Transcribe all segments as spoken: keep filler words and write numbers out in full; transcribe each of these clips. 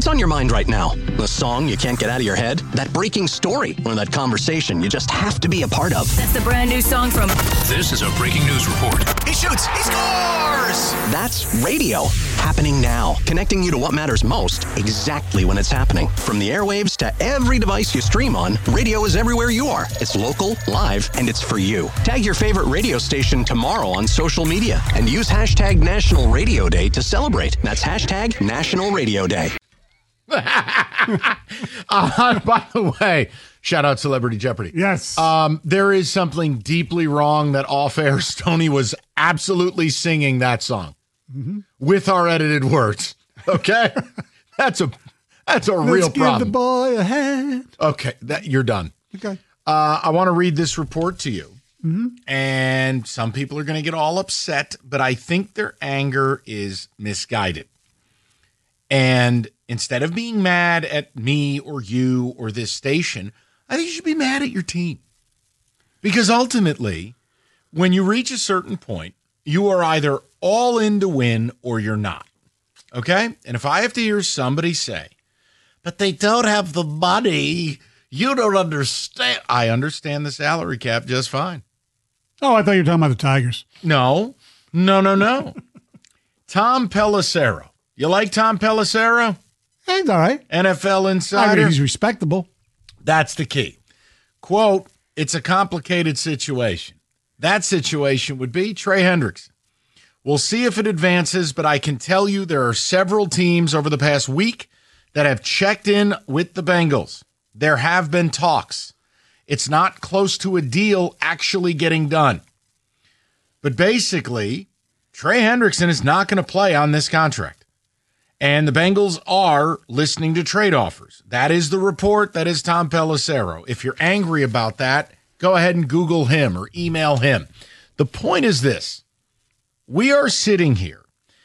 What's on your mind right now? The song you can't get out of your head? That breaking story? Or that conversation you just have to be a part of? That's the brand new song from... This is a breaking news report. He shoots! He scores! That's radio. Happening now. Connecting you to what matters most exactly when it's happening. From the airwaves to every device you stream on, radio is everywhere you are. It's local, live, and it's for you. Tag your favorite radio station tomorrow on social media and use hashtag National Radio Day to celebrate. That's hashtag National Radio Day. uh, by the way, shout out Celebrity Jeopardy. Yes. Um, there is something deeply wrong that off-air Stoney was absolutely singing that song mm-hmm. with our edited words. Okay? that's a that's a Let's real give problem. the boy a hand. Okay, that you're done. Okay. Uh, I want to read this report to you. Mm-hmm. And some people are going to get all upset, but I think their anger is misguided. And instead of being mad at me or you or this station, I think you should be mad at your team. Because ultimately, when you reach a certain point, you are either all in to win or you're not. Okay? And if I have to hear somebody say, but they don't have the money, you don't understand. I understand the salary cap just fine. Oh, I thought you were talking about the Tigers. No, no, no, no. Tom Pelissero. You like Tom Pelissero? He's all right. N F L I insider. mean, he's respectable. That's the key. Quote, it's a complicated situation. That situation would be Trey Hendrickson. We'll see if it advances, but I can tell you there are several teams over the past week that have checked in with the Bengals. There have been talks. It's not close to a deal actually getting done. But basically, Trey Hendrickson is not going to play on this contract. And the Bengals are listening to trade offers. That is the report. That is Tom Pelissero. If you're angry about that, go ahead and Google him or email him. The point is this. We are sitting here,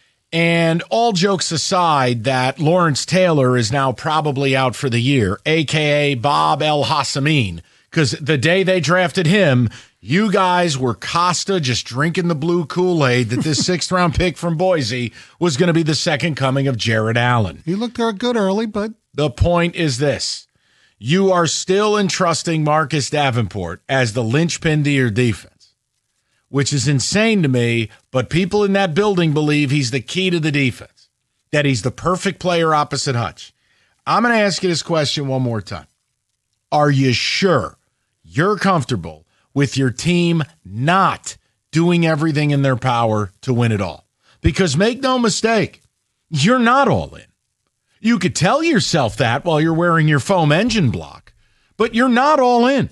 and all jokes aside that Lawrence Taylor is now probably out for the year, a k a. Bob El Hassamin, because the day they drafted him, you guys were Costa just drinking the blue Kool-Aid that this sixth-round pick from Boise was going to be the second coming of Jared Allen. He looked good early, but... The point is this. You are still entrusting Marcus Davenport as the linchpin to your defense, which is insane to me, but people in that building believe he's the key to the defense, that he's the perfect player opposite Hutch. I'm going to ask you this question one more time. Are you sure you're comfortable with your team not doing everything in their power to win it all? Because make no mistake, you're not all in. You could tell yourself that while you're wearing your foam engine block, but you're not all in.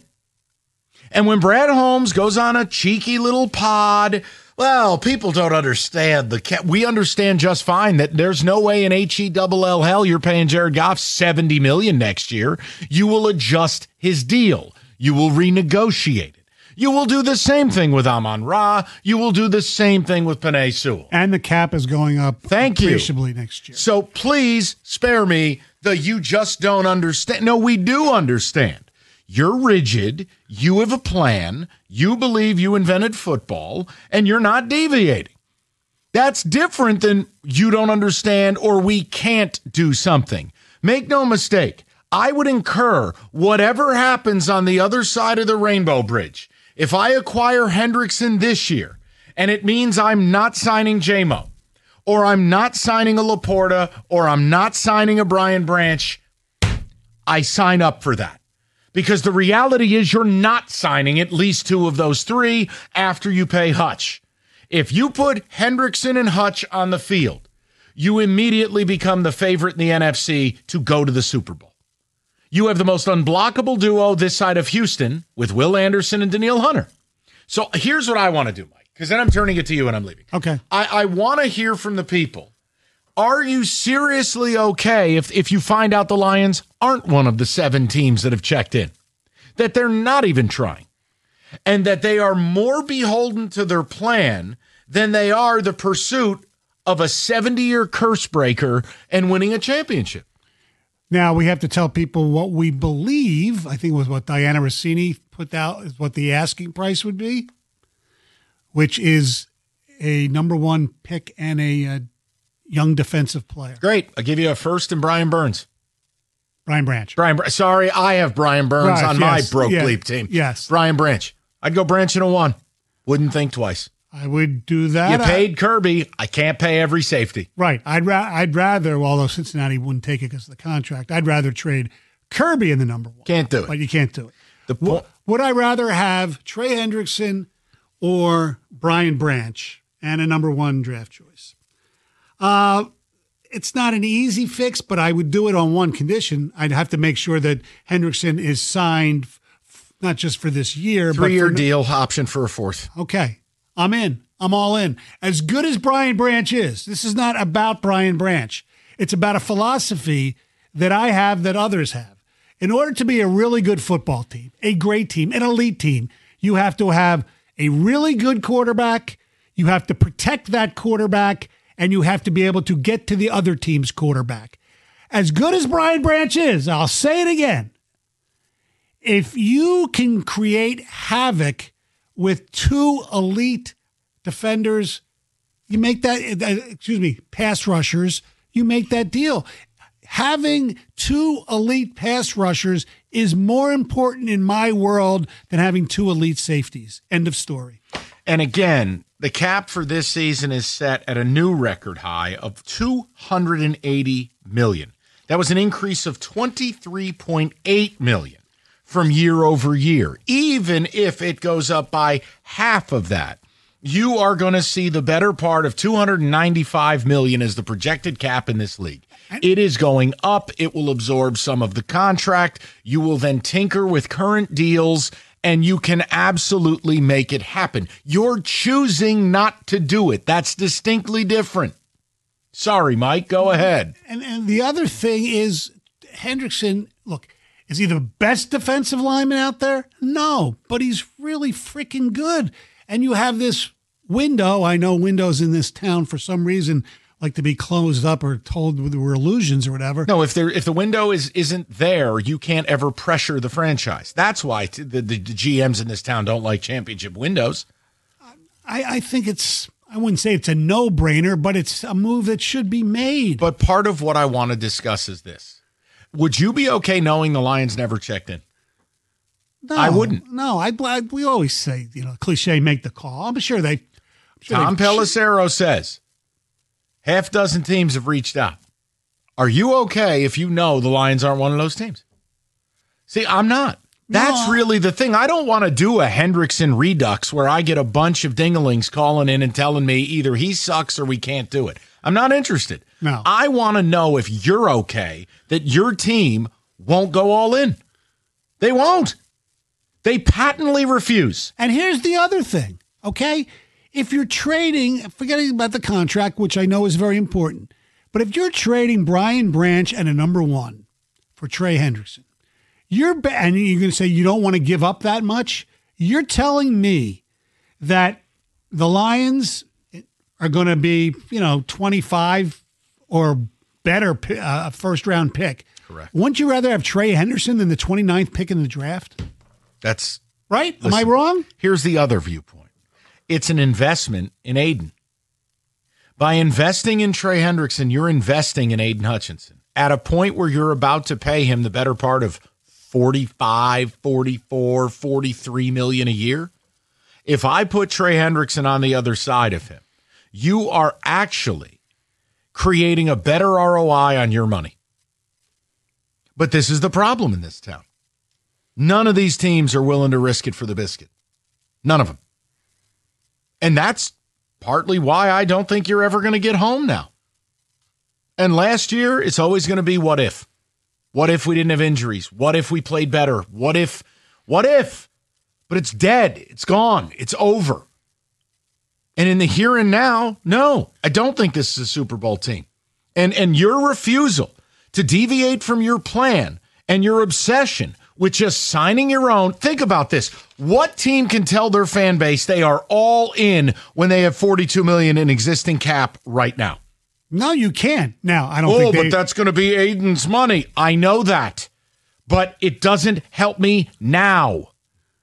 And when Brad Holmes goes on a cheeky little pod, well, people don't understand the ca- we understand just fine that there's no way in H E double L hell you're paying Jared Goff seventy million dollars next year. You will adjust his deal. You will renegotiate it. You will do the same thing with Amon-Ra. You will do the same thing with Penei Sewell. And the cap is going up Thank you. appreciably next year. So please spare me the you just don't understand. No, we do understand. You're rigid. You have a plan. You believe you invented football, and you're not deviating. That's different than you don't understand or we can't do something. Make no mistake. I would incur whatever happens on the other side of the Rainbow Bridge. If I acquire Hendrickson this year, and it means I'm not signing J-Mo, or I'm not signing a Laporta, or I'm not signing a Brian Branch, I sign up for that. Because the reality is you're not signing at least two of those three after you pay Hutch. If you put Hendrickson and Hutch on the field, you immediately become the favorite in the N F C to go to the Super Bowl. You have the most unblockable duo this side of Houston with Will Anderson and Danielle Hunter. So here's what I want to do, Mike, because then I'm turning it to you and I'm leaving. Okay. I, I want to hear from the people. Are you seriously okay if, if you find out the Lions aren't one of the seven teams that have checked in? That they're not even trying? And that they are more beholden to their plan than they are the pursuit of a seventy-year curse breaker and winning a championship? Now, we have to tell people what we believe. I think it was what Diana Rossini put out is what the asking price would be, which is a number one pick and a, uh, young defensive player. Great. I'll give you a first and Brian Burns. Brian Branch. Brian, Br- sorry, I have Brian Burns Right, on yes, my broke yeah, bleep team. yes. Brian Branch. I'd go Branch in a one. Wouldn't think twice. I would do that. You paid Kirby. I can't pay every safety. Right. I'd ra- I'd rather, although Cincinnati wouldn't take it because of the contract, I'd rather trade Kirby in the number one. Can't do it. But you can't do it. The po- W- would I rather have Trey Hendrickson or Brian Branch and a number one draft choice? Uh, it's not an easy fix, but I would do it on one condition. I'd have to make sure that Hendrickson is signed f- not just for this year, Three-year but for, deal, option for a fourth. Okay. I'm in. I'm all in. As good as Brian Branch is, this is not about Brian Branch. It's about a philosophy that I have that others have. In order to be a really good football team, a great team, an elite team, you have to have a really good quarterback. You have to protect that quarterback, and you have to be able to get to the other team's quarterback. As good as Brian Branch is, I'll say it again. If you can create havoc with two elite defenders, you make that, excuse me, pass rushers, you make that deal. Having two elite pass rushers is more important in my world than having two elite safeties. End of story. And again, the cap for this season is set at a new record high of two hundred eighty million dollars. That was an increase of twenty-three point eight million dollars from year over year. Even if it goes up by half of that, you are going to see the better part of two hundred ninety-five million dollars as the projected cap in this league. It is going up. It will absorb some of the contract. You will then tinker with current deals, and you can absolutely make it happen. You're choosing not to do it. That's distinctly different. Sorry, Mike. Go ahead. And, and the other thing is, Hendrickson, look, is he the best defensive lineman out there? No, but he's really freaking good. And you have this window. I know windows in this town for some reason like to be closed up or told there were illusions or whatever. No, if there if the window is isn't there, you can't ever pressure the franchise. That's why t- the, the, the G Ms in this town don't like championship windows. I, I think it's, I wouldn't say it's a no-brainer, but it's a move that should be made. But part of what I want to discuss is this. Would you be okay knowing the Lions never checked in? No, I wouldn't. No, I, I we always say, you know, cliche, make the call. I'm sure they. I'm sure Tom they- Pelissero says half dozen teams have reached out. Are you okay if you know the Lions aren't one of those teams? See, I'm not. That's No. really the thing. I don't want to do a Hendrickson redux where I get a bunch of dinglings calling in and telling me either he sucks or we can't do it. I'm not interested. No. I want to know if you're okay that your team won't go all in. They won't. They patently refuse. And here's the other thing, okay? If you're trading, forgetting about the contract, which I know is very important, but if you're trading Brian Branch and a number one for Trey Hendrickson, you're ba- and you're going to say you don't want to give up that much. You're telling me that the Lions are going to be, you know, twenty-five or better uh, first round pick. Correct. Wouldn't you rather have Trey Henderson than the twenty-ninth pick in the draft? That's Right? Am I Listen, wrong? Here's the other viewpoint. It's an investment in Aiden. By investing in Trey Hendrickson, you're investing in Aiden Hutchinson at a point where you're about to pay him the better part of forty-five, forty-four, forty-three million a year. If I put Trey Hendrickson on the other side of him, you are actually creating a better R O I on your money. But this is the problem in this town. None of these teams are willing to risk it for the biscuit. None of them. And that's partly why I don't think you're ever going to get home now. And last year, it's always going to be what if. What if we didn't have injuries? What if we played better? What if? What if? But it's dead. It's gone. It's over. And in the here and now, no, I don't think this is a Super Bowl team. And, and your refusal to deviate from your plan and your obsession with just signing your own. Think about this. What team can tell their fan base they are all in when they have forty-two million dollars in existing cap right now? No, you can't. Now, I don't Oh, think they... but that's going to be Aiden's money. I know that. But it doesn't help me now.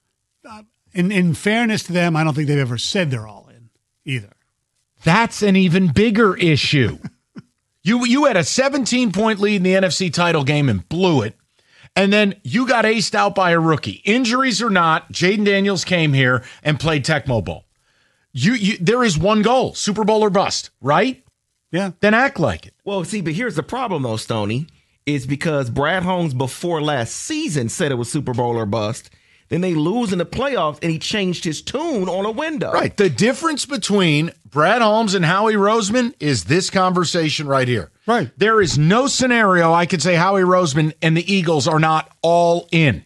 In, in fairness to them, I don't think they've ever said they're all in either. That's an even bigger issue. You you had a seventeen-point lead in the N F C title game and blew it. And then you got aced out by a rookie. Injuries or not, Jaden Daniels came here and played Tecmo Bowl. You, you, there is one goal, Super Bowl or bust, right? Yeah. Then act like it. Well, see, but here's the problem, though, Stoney, is because Brad Holmes before last season said it was Super Bowl or bust. Then they lose in the playoffs, and he changed his tune on a window. Right. The difference between Brad Holmes and Howie Roseman is this conversation right here. Right. There is no scenario I could say Howie Roseman and the Eagles are not all in.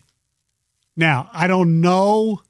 Now, I don't know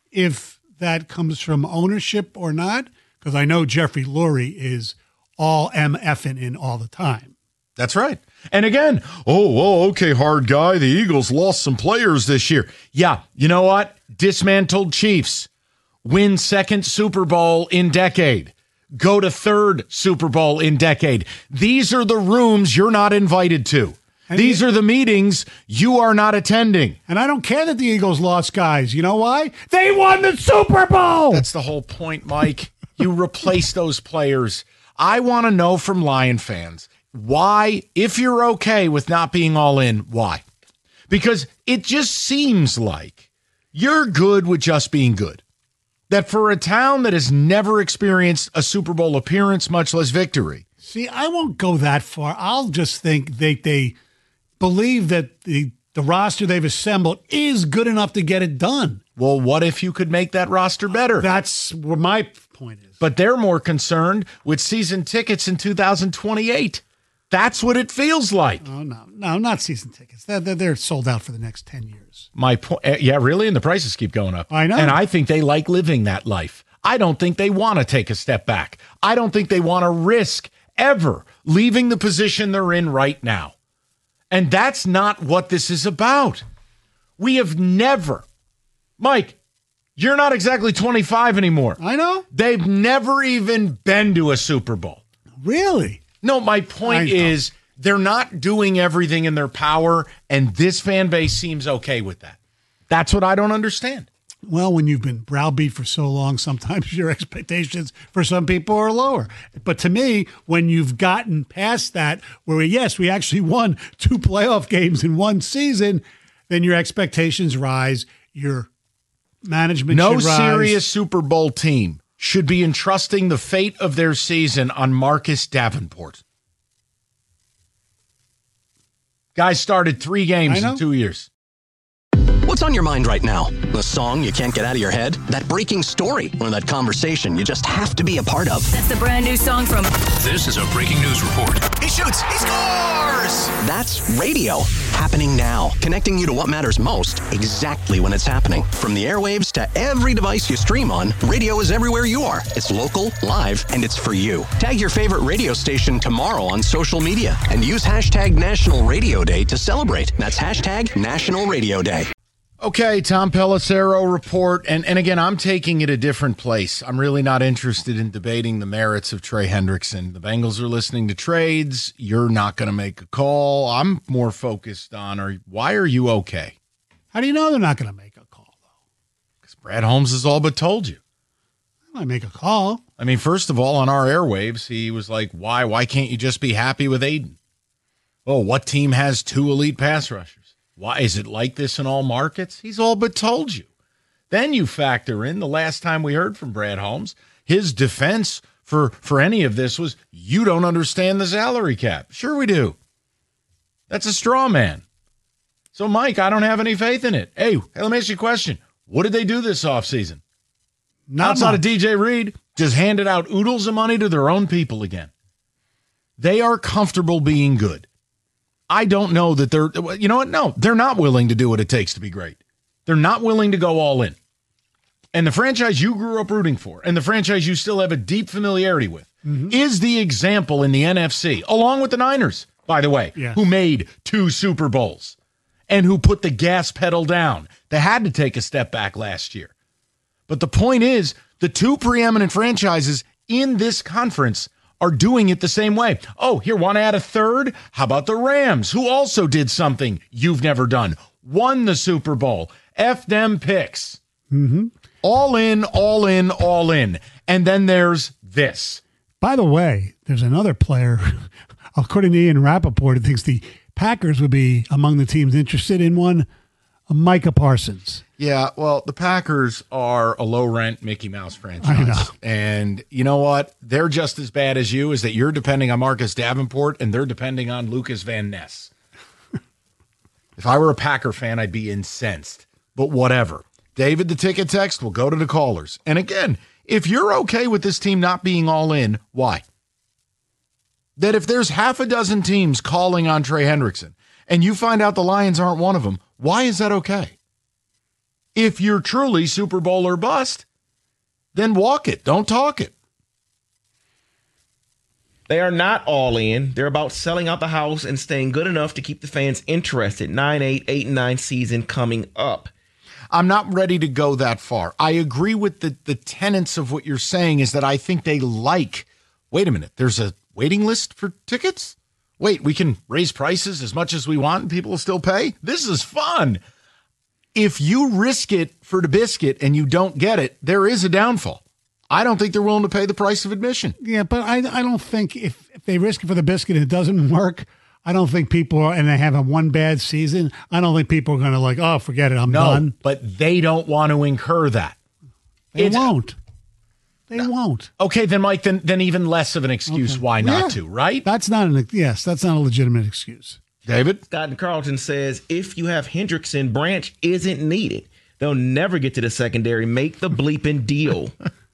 if that comes from ownership or not, because I know Jeffrey Lurie is all MFing in all the time. That's right. And again, oh, oh, okay, hard guy. The Eagles lost some players this year. Yeah, you know what? Dismantled Chiefs. Win second Super Bowl in decade. Go to third Super Bowl in decade. These are the rooms you're not invited to. And These you, are the meetings you are not attending. And I don't care that the Eagles lost guys. You know why? They won the Super Bowl. That's the whole point, Mike. You replace those players. I want to know from Lion fans, why, if you're okay with not being all in, why? Because it just seems like you're good with just being good. That for a town that has never experienced a Super Bowl appearance, much less victory. See, I won't go that far. I'll just think they they believe that the, the roster they've assembled is good enough to get it done. Well, what if you could make that roster better? That's where my point is. But they're more concerned with season tickets in two thousand twenty-eight. That's what it feels like. Oh, no, no, not season tickets. They're, they're, they're sold out for the next ten years. My point, yeah, really? And the prices keep going up. I know. And I think they like living that life. I don't think they want to take a step back. I don't think they want to risk ever leaving the position they're in right now. And that's not what this is about. We have never, Mike, you're not exactly twenty-five anymore. I know. They've never even been to a Super Bowl. Really? No, my point is they're not doing everything in their power, and this fan base seems okay with that. That's what I don't understand. Well, when you've been browbeat for so long, sometimes your expectations for some people are lower. But to me, when you've gotten past that, where, we, yes, we actually won two playoff games in one season, then your expectations rise, your management No should rise. serious Super Bowl team should be entrusting the fate of their season on Marcus Davenport. Guy started three games in two years. What's on your mind right now? The song you can't get out of your head? That breaking story? Or that conversation you just have to be a part of? That's the brand new song from... This is a breaking news report. He shoots. He scores. That's radio. Happening now. Connecting you to what matters most exactly when it's happening. From the airwaves to every device you stream on, radio is everywhere you are. It's local, live, and it's for you. Tag your favorite radio station tomorrow on social media and use hashtag National Radio Day to celebrate. That's hashtag National Radio Day. Okay, Tom Pelissero report. And, and again, I'm taking it a different place. I'm really not interested in debating the merits of Trey Hendrickson. The Bengals are listening to trades. You're not going to make a call. I'm more focused on, are, why are you okay? How do you know they're not going to make a call, though? Because Brad Holmes has all but told you. They might make a call. I mean, first of all, on our airwaves, he was like, why? Why can't you just be happy with Aiden? Oh, what team has two elite pass rushers? Why is it like this in all markets? He's all but told you. Then you factor in the last time we heard from Brad Holmes, his defense for, for any of this was, you don't understand the salary cap. Sure we do. That's a straw man. So, Mike, I don't have any faith in it. Hey, hey let me ask you a question. What did they do this offseason? Not Outside much. of D J Reed, just handed out oodles of money to their own people again. They are comfortable being good. I don't know that they're, you know what? No, they're not willing to do what it takes to be great. They're not willing to go all in. And the franchise you grew up rooting for, and the franchise you still have a deep familiarity with, mm-hmm. is the example in the N F C, along with the Niners, by the way, yes. who made two Super Bowls and who put the gas pedal down. They had to take a step back last year. But the point is, the two preeminent franchises in this conference are doing it the same way. Oh, here, want to add a third? How about the Rams, who also did something you've never done? Won the Super Bowl. F them picks. Mm-hmm. All in, all in, all in. And then there's this. By the way, there's another player according to Ian Rappaport, he thinks the Packers would be among the teams interested in one, Micah Parsons. Yeah, well, the Packers are a low-rent Mickey Mouse franchise. I know. And you know what? They're just as bad as you, is that you're depending on Marcus Davenport and they're depending on Lucas Van Ness. If I were a Packer fan, I'd be incensed. But whatever. David, the ticket text, will go to the callers. And again, if you're okay with this team not being all in, why? That if there's half a dozen teams calling on Trey Hendrickson and you find out the Lions aren't one of them, why is that okay? If you're truly Super Bowl or bust, then walk it. Don't talk it. They are not all in. They're about selling out the house and staying good enough to keep the fans interested. nine eight, eight and nine season coming up. I'm not ready to go that far. I agree with the, the tenets of what you're saying is that I think they like, wait a minute, there's a waiting list for tickets? Wait, we can raise prices as much as we want and people will still pay? This is fun. If you risk it for the biscuit and you don't get it, there is a downfall. I don't think they're willing to pay the price of admission. Yeah, but I, I don't think if, if they risk it for the biscuit and it doesn't work, I don't think people are, and they have a one bad season, I don't think people are going to like, oh, forget it, I'm no, done. But they don't want to incur that. They It's- won't. They no. won't. Okay, then, Mike, then, then even less of an excuse Okay. why not Yeah. to, right? That's not an, yes, that's not a legitimate excuse. David? Scott and Carlton says if you have Hendrickson, Branch isn't needed. They'll never get to the secondary. Make the bleeping deal.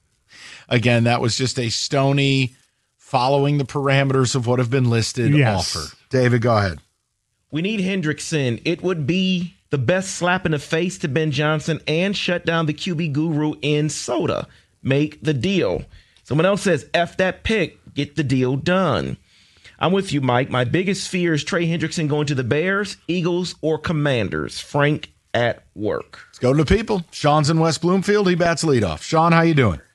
Again, that was just a Stoney following the parameters of what have been listed Yes. offer. David, go ahead. We need Hendrickson. It would be the best slap in the face to Ben Johnson and shut down the Q B guru in soda. Make the deal. Someone else says, F that pick. Get the deal done. I'm with you, Mike. My biggest fear is Trey Hendrickson going to the Bears, Eagles, or Commanders. Frank at work. Let's go to the people. Sean's in West Bloomfield. He bats leadoff. Sean, how you doing?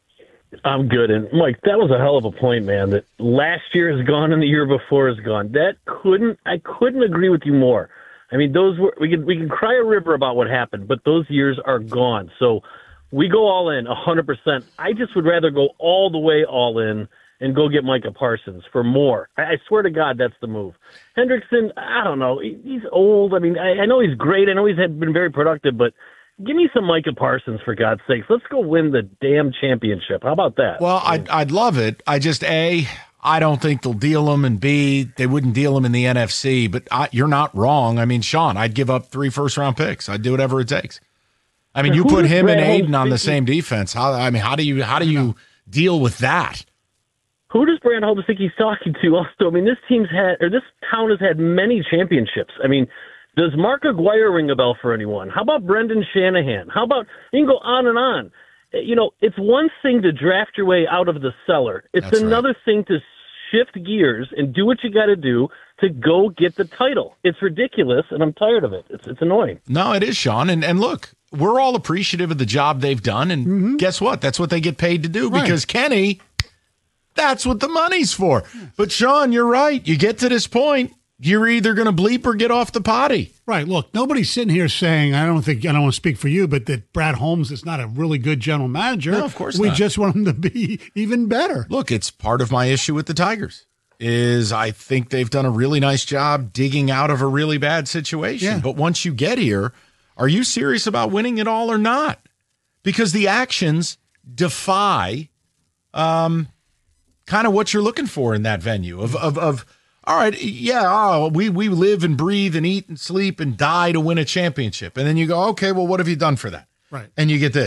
I'm good. And, Mike, that was a hell of a point, man, that last year is gone and the year before is gone. That couldn't – I couldn't agree with you more. I mean, those were – we can we can cry a river about what happened, but those years are gone. So we go all in one hundred percent. I just would rather go all the way all in and go get Micah Parsons for more. I, I swear to God, that's the move. Hendrickson, I don't know. He, he's old. I mean, I, I know he's great. I know he's had, been very productive, but – give me some Micah Parsons, for God's sakes. Let's go win the damn championship. How about that? Well, I'd, I'd love it. I just, A, I don't think they'll deal him, and B, they wouldn't deal him in the N F C. But I, you're not wrong. I mean, Sean, I'd give up three first-round picks. I'd do whatever it takes. I mean, you Who put does him and Brad Aiden Holmes on the think same defense. How? I mean, how do you how do you deal with that? Who does Brand Holmes think he's talking to also? I mean, this team's had, or this town has had many championships. I mean, does Mark Aguirre ring a bell for anyone? How about Brendan Shanahan? How about, you can go on and on. You know, it's one thing to draft your way out of the cellar. It's That's another right. thing to shift gears and do what you got to do to go get the title. It's ridiculous, and I'm tired of it. It's it's annoying. No, it is, Sean. And and look, we're all appreciative of the job they've done. And Mm-hmm. guess what? That's what they get paid to do Right. because Kenny, that's what the money's for. But Sean, you're right. You get to this point, you're either going to bleep or get off the potty. Right. Look, nobody's sitting here saying, I don't think, I don't want to speak for you, but that Brad Holmes is not a really good general manager. No, of course We not. just want him to be even better. Look, it's part of my issue with the Tigers is I think they've done a really nice job digging out of a really bad situation. Yeah. But once you get here, are you serious about winning it all or not? Because the actions defy um, kind of what you're looking for in that venue of, of, of all right, yeah, oh, we, we live and breathe and eat and sleep and die to win a championship. And then you go, okay, well, what have you done for that? Right. And you get this.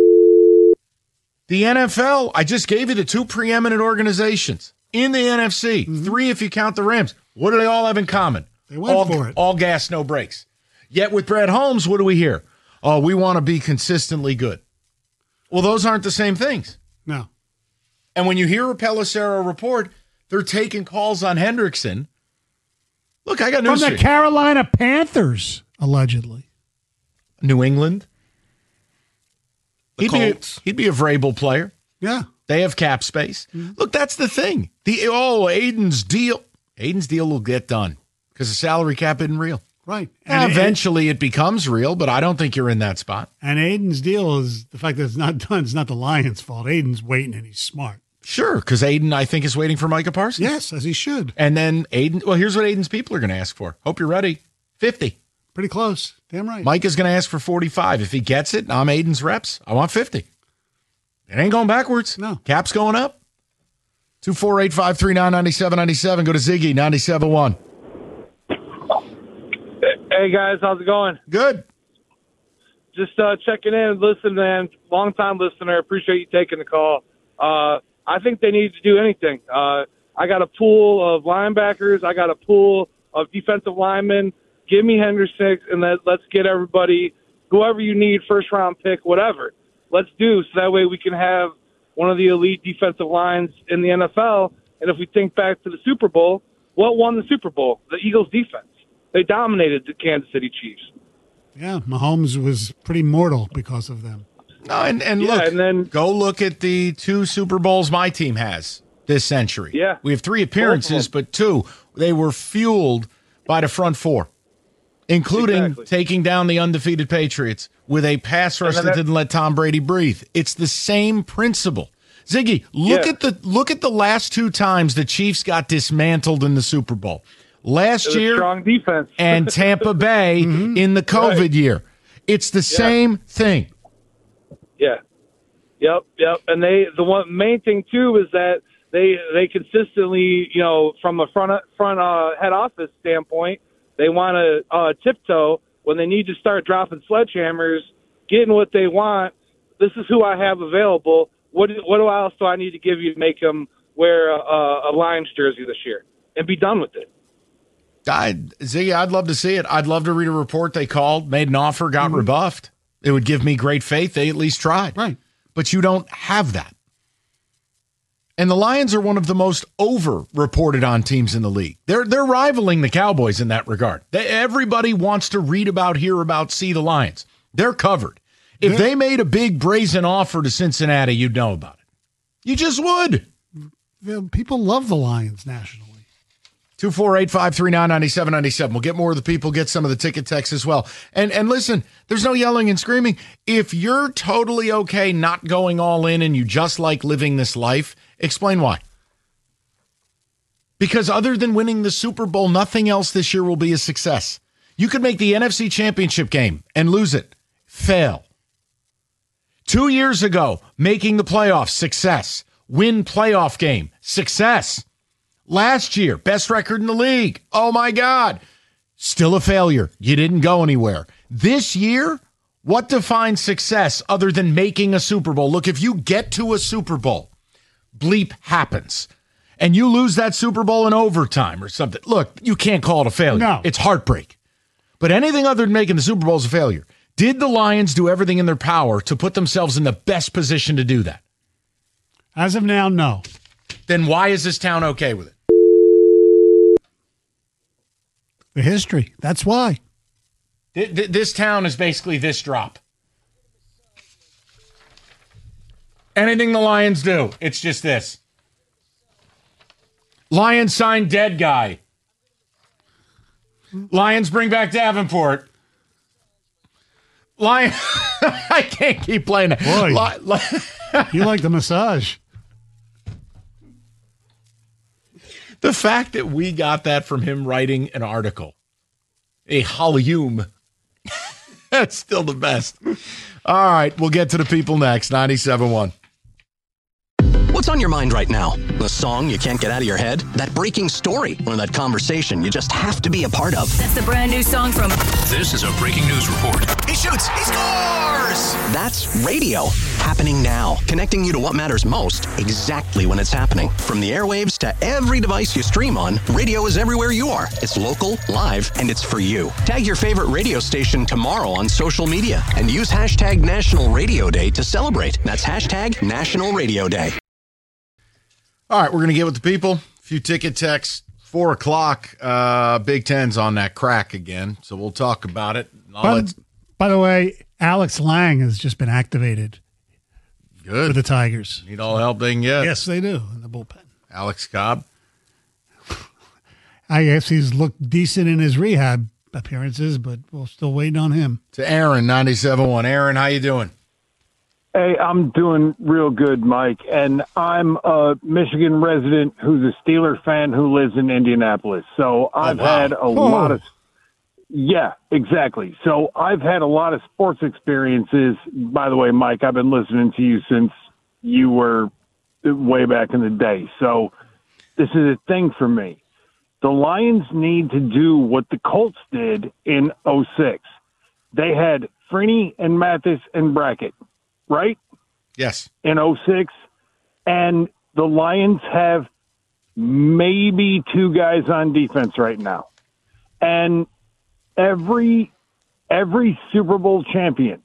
The N F L, I just gave you the two preeminent organizations in the N F C, Mm-hmm. three if you count the Rams. What do they all have in common? They went all, for it. All gas, no brakes. Yet with Brad Holmes, what do we hear? Oh, we want to be consistently good. Well, those aren't the same things. No. And when you hear a Pelissero report, they're taking calls on Hendrickson. Look, I got From news the for you. Carolina Panthers, allegedly. New England. The He'd be, Colts. he'd be a Vrabel player. Yeah. They have cap space. Mm-hmm. Look, that's the thing. The oh, Aiden's deal. Aiden's deal will get done because the salary cap isn't real. Right. Now, And, eventually it becomes real, but I don't think you're in that spot. and Aiden's deal is the fact that it's not done. It's not the Lions' fault. Aiden's waiting and he's smart. Sure, because Aiden, I think, is waiting for Micah Parsons. Yes, as he should. And then Aiden, well, here's what Aiden's people are going to ask for. Hope you're ready. fifty. Pretty close. Damn right. Micah's going to ask for forty-five. If he gets it, I'm Aiden's reps. I want fifty. It ain't going backwards. No. Cap's going up. two four eight, five three nine, nine seven nine seven. Go to Ziggy, ninety-seven point one. Hey, guys. How's it going? Good. Just uh, checking in. Listen, man. Long-time listener. Appreciate you taking the call. Uh, I think they need to do anything. Uh, I got a pool of linebackers. I got a pool of defensive linemen. Give me Hendrickson, and let, let's get everybody, whoever you need, first-round pick, whatever. Let's do so that way we can have one of the elite defensive lines in the N F L. And if we think back to the Super Bowl, what won the Super Bowl? The Eagles' defense. They dominated the Kansas City Chiefs. Yeah, Mahomes was pretty mortal because of them. No, and, and Yeah, look, and then- go look at the two Super Bowls my team has this century. Yeah. We have three appearances, but two, they were fueled by the front four, including Exactly. taking down the undefeated Patriots with a pass rush then that that- didn't let Tom Brady breathe. It's the same principle. Ziggy, look Yeah. at the look at the last two times the Chiefs got dismantled in the Super Bowl. Last It was a year strong defense. and Tampa Bay in the COVID Right. year. It's the same thing. Yeah. Yep, yep. And they the one main thing too is that they they consistently, you know, from a front front uh, head office standpoint, they want to uh, tiptoe when they need to start dropping sledgehammers, getting what they want. This is who I have available. What do- what else do I need to give you to make them wear a, a Lions jersey this year and be done with it? I, Ziggy, I'd love to see it. I'd love to read a report they called, made an offer, got rebuffed. It would give me great faith. They at least tried. Right. But you don't have that. And the Lions are one of the most over-reported on teams in the league. They're they're rivaling the Cowboys in that regard. They, everybody wants to read about, hear about, see the Lions. They're covered. If Yeah. they made a big brazen offer to Cincinnati, you'd know about it. You just would. Yeah, people love the Lions nationally. two four eight, five three nine, nine seven nine seven. We'll get more of the people, get some of the ticket texts as well. And and listen, there's no yelling and screaming. If you're totally okay not going all in and you just like living this life, explain why. Because other than winning the Super Bowl, nothing else this year will be a success. You could make the N F C Championship game and lose it. Fail. Two years ago, making the playoffs, success. Win playoff game, success. Last year, best record in the league. Oh, my God. Still a failure. You didn't go anywhere. This year, what defines success other than making a Super Bowl? Look, if you get to a Super Bowl, bleep happens, and you lose that Super Bowl in overtime or something, look, you can't call it a failure. No. It's heartbreak. But anything other than making the Super Bowl is a failure. Did the Lions do everything in their power to put themselves in the best position to do that? As of now, no. Then why is this town okay with it? The history. That's why. Th- th- This town is basically this drop. Anything the Lions do, it's just this. Lions sign dead guy. Lions bring back Davenport. Lion, I can't keep playing it. Boy. Li- li- You like the massage. the fact that we got that from him writing an article, a volume, that's still the best. All right, we'll get to the people next. ninety-seven point one. What's on your mind right now? The song you can't get out of your head? That breaking story? Or that conversation you just have to be a part of? That's the brand new song from This is a breaking news report. He shoots. He scores. That's radio. Happening now. Connecting you to what matters most exactly when it's happening. From the airwaves to every device you stream on, radio is everywhere you are. It's local, live, and it's for you. Tag your favorite radio station tomorrow on social media and use hashtag National Radio Day to celebrate. That's hashtag National Radio Day. All right, we're going to get with the people. A few ticket texts. Four o'clock. Uh, Big Ten's on that crack again, so we'll talk about it. I'll By, let- by the way, Alex Lang has just been activated for Good. the Tigers. Need all the help they can get. Yes, they do in the bullpen. Alex Cobb. I guess he's looked decent in his rehab appearances, but we're still waiting on him. To Aaron, ninety-seven point one. Aaron, how you doing? Hey, I'm doing real good, Mike, and I'm a Michigan resident who's a Steelers fan who lives in Indianapolis. So I've oh, wow. had a oh. lot of yeah, exactly. So I've had a lot of sports experiences. By the way, Mike, I've been listening to you since you were way back in the day. So this is a thing for me. The Lions need to do what the Colts did in oh six. They had Freeney and Mathis and Brackett, right? Yes. In oh six. And the Lions have maybe two guys on defense right now. And every every Super Bowl champion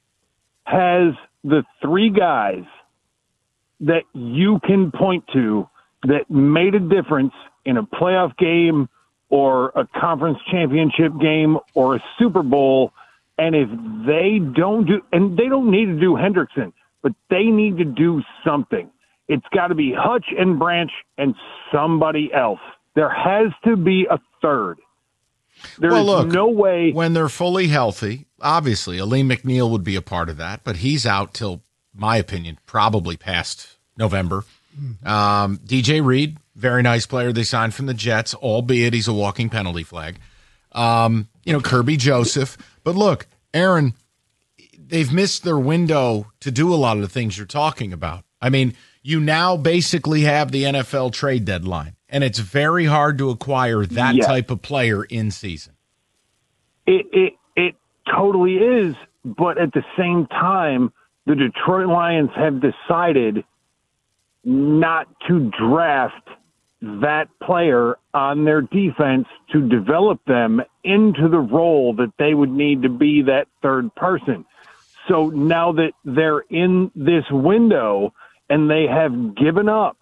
has the three guys that you can point to that made a difference in a playoff game or a conference championship game or a Super Bowl. And if they don't do, and they don't need to do Hendrickson, but they need to do something. It's got to be Hutch and Branch and somebody else. There has to be a third. There's well, look, no way. When they're fully healthy, obviously, Aleem McNeil would be a part of that, but he's out till, my opinion, probably past November. Mm-hmm. Um, D J Reed, very nice player they signed from the Jets, albeit he's a walking penalty flag. Um, you know, Kirby Joseph. But look, Aaron, they've missed their window to do a lot of the things you're talking about. I mean, you now basically have the N F L trade deadline, and it's very hard to acquire that yeah. type of player in season. It, it it totally is, but at the same time, the Detroit Lions have decided not to draft that player on their defense to develop them into the role that they would need to be that third person. So now that they're in this window and they have given up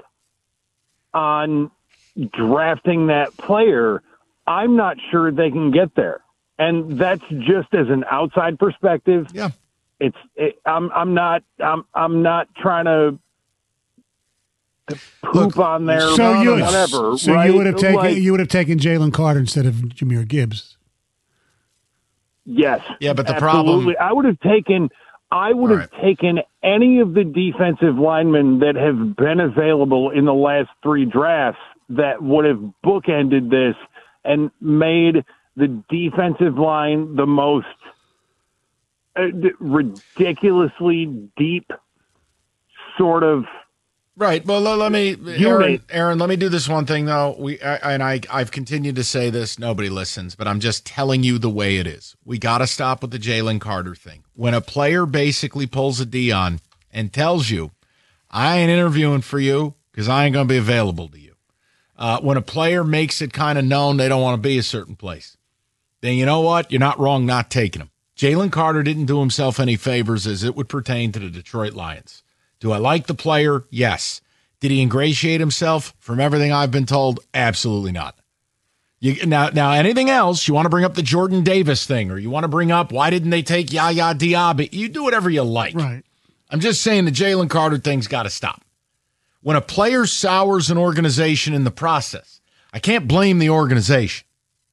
on drafting that player, I'm not sure they can get there. And that's just as an outside perspective. Yeah. It's it, I'm I'm not I'm I'm not trying to to poop Look, on their So you, whatever. so right? you would have taken Like, you would have taken Jalen Carter instead of Jahmyr Gibbs. yes. Yeah, but the absolutely. problem- I would have taken I would All have right. taken any of the defensive linemen that have been available in the last three drafts that would have bookended this and made the defensive line the most uh, ridiculously deep sort of. Right. Well, let, let me, Unit. Aaron, Aaron, let me do this one thing, though. We I, And I, I've continued to say this. Nobody listens, but I'm just telling you the way it is. We got to stop with the Jalen Carter thing. When a player basically pulls a Dion and tells you, I ain't interviewing for you because I ain't going to be available to you. Uh, when a player makes it kind of known they don't want to be a certain place, then you know what? You're not wrong not taking him. Jalen Carter didn't do himself any favors as it would pertain to the Detroit Lions. Do I like the player? Yes. Did he ingratiate himself? From everything I've been told, absolutely not. You, now, now, anything else, you want to bring up the Jordan Davis thing, or you want to bring up why didn't they take Yaya Diaby? You do whatever you like. Right. I'm just saying the Jalen Carter thing's got to stop. When a player sours an organization in the process, I can't blame the organization.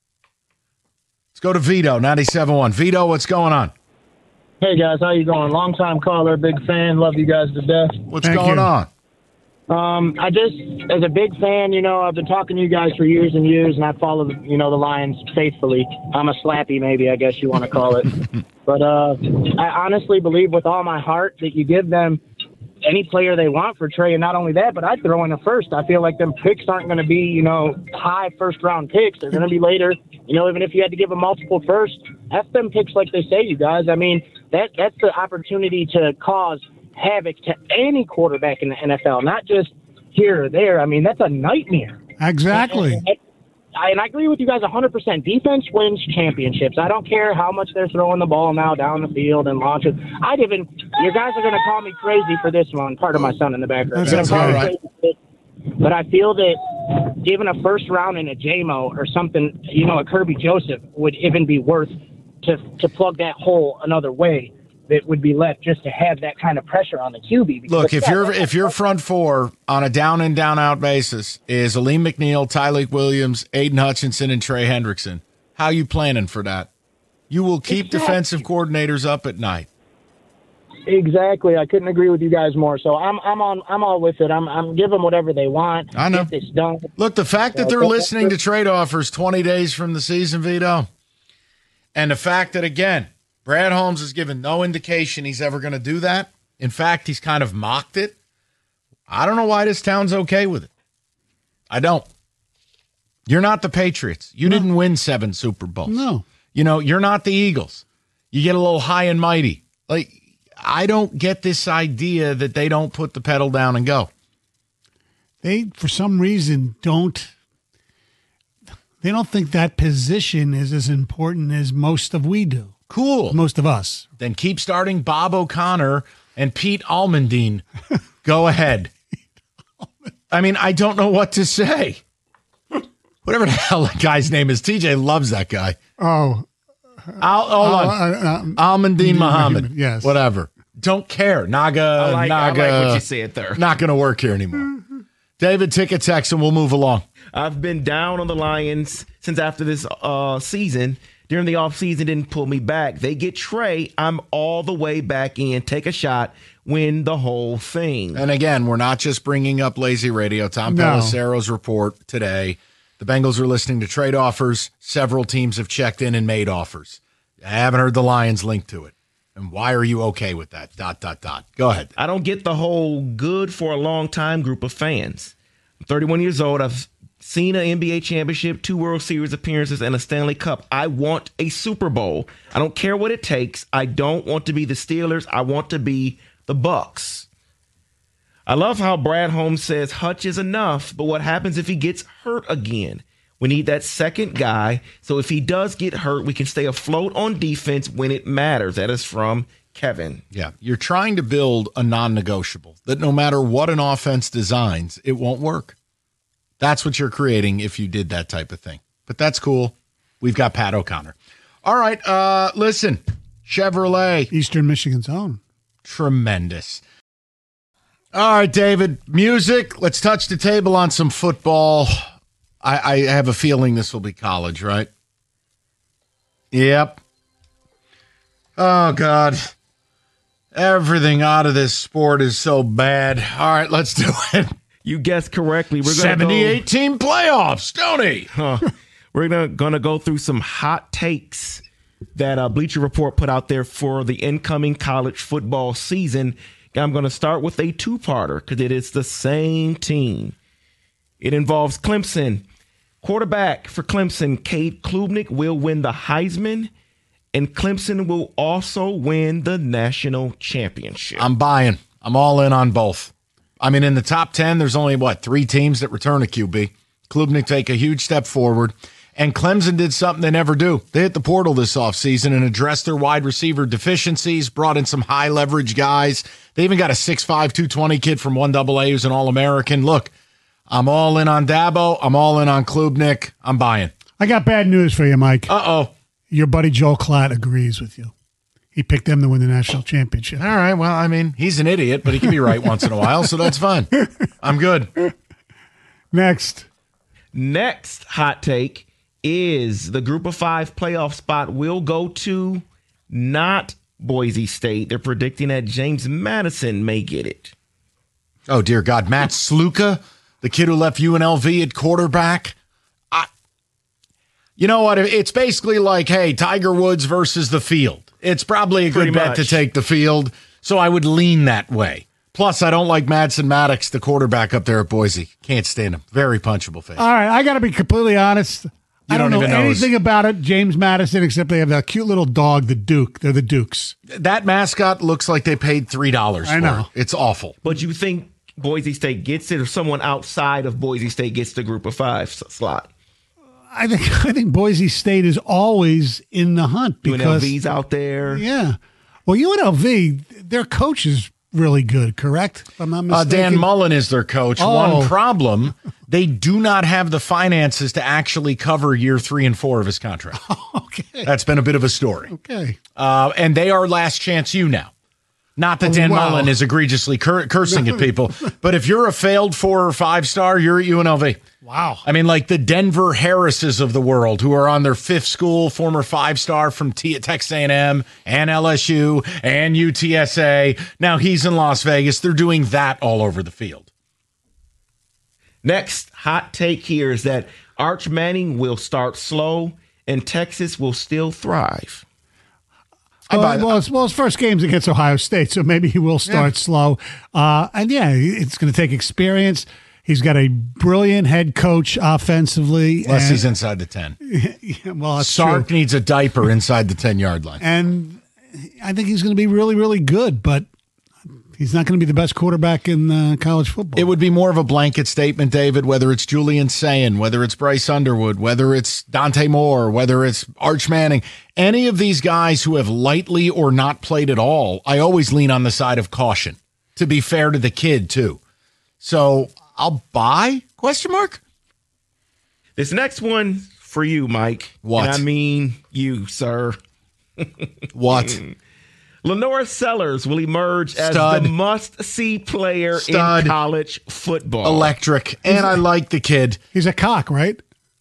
Let's go to Vito, ninety-seven point one. Vito, what's going on? Hey, guys. How you going? Long-time caller, big fan. Love you guys to death. What's Thank going you. on? Um, I just, as a big fan, you know, I've been talking to you guys for years and years, and I follow, the, you know, the Lions faithfully. I'm a slappy, maybe, I guess you want to call it. But uh, I honestly believe with all my heart that you give them any player they want for Trey, and not only that, but I'd throw in a first. I feel like them picks aren't going to be, you know, high first-round picks. They're going to be later. You know, even if you had to give them multiple first, F them picks like they say, you guys. I mean, that that's the opportunity to cause havoc to any quarterback in the N F L, not just here or there. I mean, that's a nightmare. Exactly. And, and, I, and I agree with you guys one hundred percent. Defense wins championships. I don't care how much they're throwing the ball now down the field and launching. I'd even, you guys are going to call me crazy for this one. Part of my son in the background. That's You're gonna call all me right. crazy for this, but I feel that giving a first round in a J M O or something, you know, a Kirby Joseph would even be worth to to plug that hole another way that would be left just to have that kind of pressure on the Q B. Because Look, if yeah, you're if your front four on a down in down out basis is Aleem McNeil, Tyleik Williams, Aiden Hutchinson, and Trey Hendrickson, how you planning for that? You will keep Exactly. defensive coordinators up at night. Exactly. I couldn't agree with you guys more. So I'm I'm on I'm all with it. I'm I'm give them whatever they want. I know. If it's done. Look, the fact that they're listening to trade offers twenty days from the season, Vito, and the fact that, again, Brad Holmes has given no indication he's ever going to do that. In fact, he's kind of mocked it. I don't know why this town's okay with it. I don't. You're not the Patriots. You no. didn't win seven Super Bowls. No. You know, you're not the Eagles. You get a little high and mighty. Like, I don't get this idea that they don't put the pedal down and go. They, for some reason, don't. They don't think that position is as important as most of we do. Cool. Most of us. Then keep starting Bob O'Connor and Pete Almondine. Go ahead. I mean, I don't know what to say. Whatever the hell that guy's name is. T J loves that guy. Oh. Al, hold on. Uh, uh, Almondine Muhammad. Yes. Whatever. Don't care. Naga, I like, Naga. I like what you said there. Not going to work here anymore. David, take a text and we'll move along. I've been down on the Lions since after this uh, season. During the offseason, didn't pull me back. They get Trey. I'm all the way back in. Take a shot. Win the whole thing. And again, we're not just bringing up lazy radio. Tom No. Pelissero's report today. The Bengals are listening to trade offers. Several teams have checked in and made offers. I haven't heard the Lions link to it. And why are you okay with that? Dot, dot, dot. Go ahead. I don't get the whole good for a long time group of fans. I'm thirty-one years old. I've seen an N B A championship, two World Series appearances, and a Stanley Cup. I want a Super Bowl. I don't care what it takes. I don't want to be the Steelers. I want to be the Bucks. I love how Brad Holmes says Hutch is enough, but what happens if he gets hurt again? We need that second guy, so if he does get hurt, we can stay afloat on defense when it matters. That is from Kevin. Yeah, you're trying to build a non-negotiable that no matter what an offense designs, it won't work. That's what you're creating if you did that type of thing. But that's cool. We've got Pat O'Connor. All right, uh, listen, Chevrolet. Eastern Michigan's own. Tremendous. All right, David, music. Let's touch the table on some football. I, I have a feeling this will be college, right? Yep. Oh, God. Everything out of this sport is so bad. All right, let's do it. You guessed correctly. We're gonna seventy-eight team playoffs, Stoney. Huh. We're gonna, gonna go through some hot takes that uh, Bleacher Report put out there for the incoming college football season. I'm going to start with a two-parter because it is the same team. It involves Clemson. Quarterback for Clemson, Cade Klubnik, will win the Heisman, and Clemson will also win the national championship. I'm buying. I'm all in on both. I mean, in the top ten, there's only, what, three teams that return a Q B. Klubnik take a huge step forward, and Clemson did something they never do. They hit the portal this offseason and addressed their wide receiver deficiencies, brought in some high-leverage guys. They even got a six five, two twenty kid from one double A who's an All-American. Look, I'm all in on Dabo. I'm all in on Klubnik. I'm buying. I got bad news for you, Mike. Uh-oh. Your buddy Joel Klatt agrees with you. He picked them to win the national championship. All right, well, I mean, he's an idiot, but he can be right once in a while, so that's fine. I'm good. Next. Next hot take is the group of five playoff spot will go to not Boise State. They're predicting that James Madison may get it. Oh, dear God. Matt Sluka, the kid who left U N L V at quarterback. I, you know what? It's basically like, hey, Tiger Woods versus the field. It's probably a good Pretty bet much. to take the field, so I would lean that way. Plus, I don't like Madsen Maddox, the quarterback up there at Boise. Can't stand him. Very punchable face. All right, I got to be completely honest. I don't, don't know even know his- anything about it, James Madison, except they have that cute little dog, the Duke. They're the Dukes. That mascot looks like they paid three dollars for I know. it. It's awful. But you think Boise State gets it, or someone outside of Boise State gets the group of five s- slot? I think I think Boise State is always in the hunt U N L because V's out there. yeah. Well, U N L V, their coach is really good, correct? If I'm not Uh, mistaken. Dan Mullen is their coach. Oh. One problem, they do not have the finances to actually cover year three and four of his contract. Okay. That's been a bit of a story. Okay. Uh, and they are last chance you now. Not that Oh, Dan wow. Mullen is egregiously cur- cursing at people, but if you're a failed four or five star, you're at U N L V. Wow. I mean, like the Denver Harrises of the world who are on their fifth school, former five star from T- Texas A and M and L S U and U T S A. Now he's in Las Vegas. They're doing that all over the field. Next hot take here is that Arch Manning will start slow and Texas will still thrive. I buy Well, that. well, his, well, his first game's against Ohio State, so maybe he will start Yeah. slow. Uh, and yeah, it's going to take experience. He's got a brilliant head coach offensively. Unless and- he's inside the ten. Yeah, well, that's Sark true. needs a diaper inside the ten-yard line. And I think he's going to be really, really good, but he's not going to be the best quarterback in uh, college football. It would be more of a blanket statement, David, whether it's Julian Sayin, whether it's Bryce Underwood, whether it's Dante Moore, whether it's Arch Manning. Any of these guys who have lightly or not played at all, I always lean on the side of caution, to be fair to the kid, too. So I'll buy, question mark? This next one for you, Mike. What? And I mean you, sir. What? Lenore Sellers will emerge as Stud. the must-see player Stud. in college football. Electric. And I like the kid. He's a cock, right?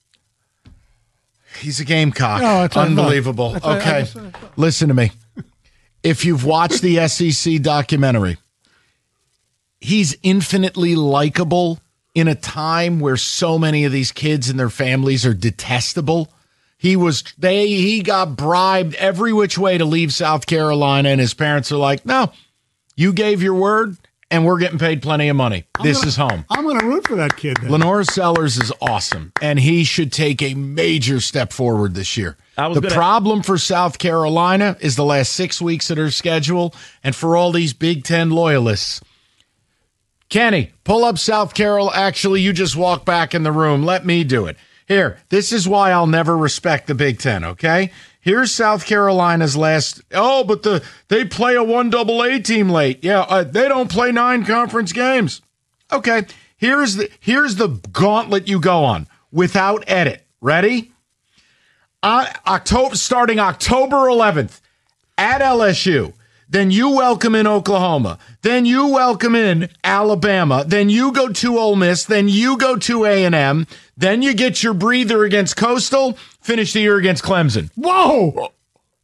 He's a gamecock. Oh, that's what I thought. Unbelievable. That's what I- Okay. that's what I thought. Listen to me. If you've watched the S E C documentary, he's infinitely likable in a time where so many of these kids and their families are detestable. He was they he got bribed every which way to leave South Carolina, and his parents are like, "No, you gave your word, and we're getting paid plenty of money. This gonna- is home." I'm going to root for that kid. Then. Lenore Sellers is awesome, and he should take a major step forward this year. I was The gonna- problem for South Carolina is the last six weeks of their schedule, and for all these Big Ten loyalists. Kenny, pull up South Carolina. Actually, you just walk back in the room. Let me do it. Here, this is why I'll never respect the Big Ten, okay? Here's South Carolina's last. Oh, but the they play a one double A team late. Yeah, uh, they don't play nine conference games. Okay, here's the here's the gauntlet you go on without edit. Ready? Uh, October starting October eleventh at L S U. Then you welcome in Oklahoma. Then you welcome in Alabama. Then you go to Ole Miss. Then you go to A and M. Then you get your breather against Coastal. Finish the year against Clemson. Whoa!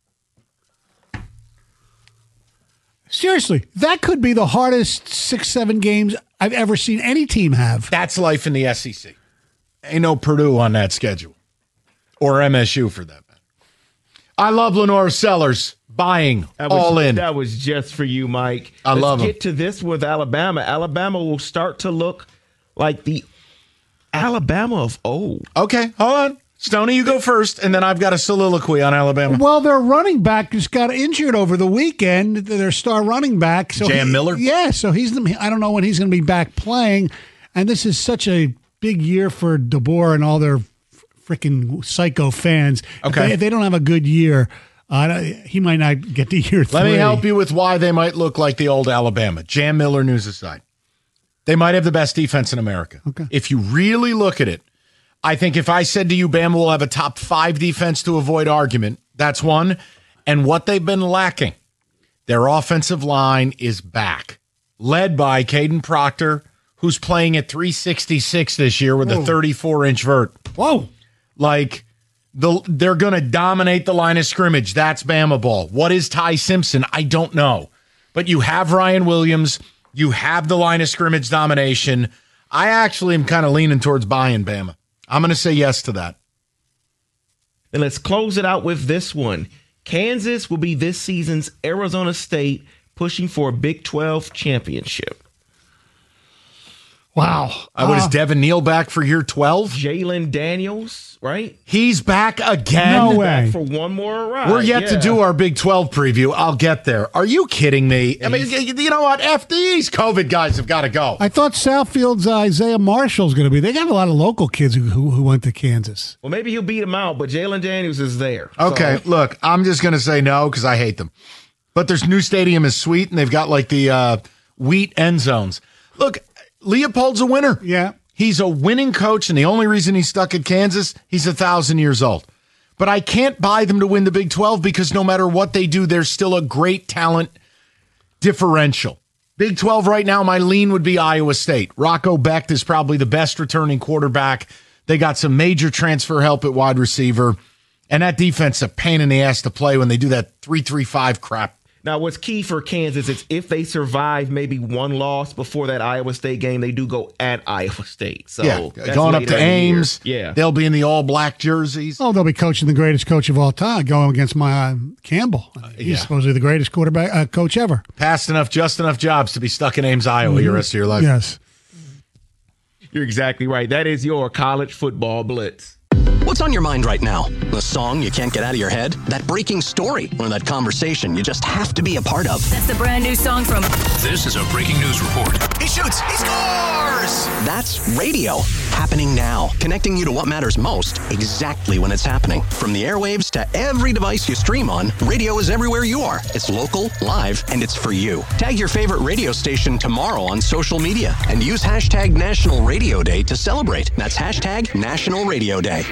Seriously, that could be the hardest six, seven games I've ever seen any team have. That's life in the S E C. Ain't no Purdue on that schedule. Or M S U for that matter. I love Lenore Sellers. Buying That was, all in. That was just for you, Mike. I Let's love him. get to this with Alabama. Alabama will start to look like the Alabama of old. Okay, hold on. Stoney, you go first, and then I've got a soliloquy on Alabama. Well, their running back just got injured over the weekend. Their star running back, so Jam he- Miller? Yeah, so he's. I don't know when he's going to be back playing. And this is such a big year for DeBoer and all their freaking psycho fans. If Okay. they, if they don't have a good year, uh, he might not get to year three. Let me help you with why they might look like the old Alabama. Jam Miller news aside. They might have the best defense in America. Okay. If you really look at it, I think if I said to you, Bama will have a top five defense to avoid argument, that's one. And what they've been lacking, their offensive line is back, led by Caden Proctor, who's playing at three sixty-six this year with a thirty-four inch vert. Whoa. Like, the, they're going to dominate the line of scrimmage. That's Bama ball. What is Ty Simpson? I don't know. But you have Ryan Williams. You have the line of scrimmage domination. I actually am kind of leaning towards buying Bama. I'm going to say yes to that. And let's close it out with this one. Kansas will be this season's Arizona State, pushing for a Big twelve championship. Wow. Uh, what is Uh, Devin Neal back for year twelve? Jalen Daniels, right? He's back again. No Back way. for one more ride. We're yet to Yeah. do our Big twelve preview. I'll get there. Are you kidding me? I mean, you know what? F these COVID guys have got to go. I thought Southfield's uh, Isaiah Marshall's going to be. They got a lot of local kids who, who, who went to Kansas. Well, maybe he'll beat him out, but Jalen Daniels is there. Okay, So, look, I'm just going to say no because I hate them. But their new stadium is sweet, and they've got like the uh, wheat end zones. Look, Leopold's a winner. Yeah. He's a winning coach, and the only reason he's stuck at Kansas, he's a thousand years old. But I can't buy them to win the Big twelve because no matter what they do, there's still a great talent differential. Big twelve right now, my lean would be Iowa State. Rocco Becht is probably the best returning quarterback. They got some major transfer help at wide receiver. And that defense is a pain in the ass to play when they do that three three five crap. Now, what's key for Kansas is if they survive maybe one loss before that Iowa State game, they do go at Iowa State. So yeah, going up to Ames, yeah, they'll be in the all-black jerseys. Oh, they'll be coaching the greatest coach of all time, going against my uh, Campbell. He's yeah. supposedly the greatest quarterback uh, coach ever. Passed enough, just enough jobs to be stuck in Ames, Iowa mm-hmm. the rest of your life. Yes. You're exactly right. That is your college football blitz. What's on your mind right now? The song you can't get out of your head? That breaking story? Or that conversation you just have to be a part of? That's the brand new song from... This is a breaking news report. He shoots. He scores! That's radio. Happening now. Connecting you to what matters most exactly when it's happening. From the airwaves to every device you stream on, radio is everywhere you are. It's local, live, and it's for you. Tag your favorite radio station tomorrow on social media and use hashtag National Radio Day to celebrate. That's hashtag National Radio Day.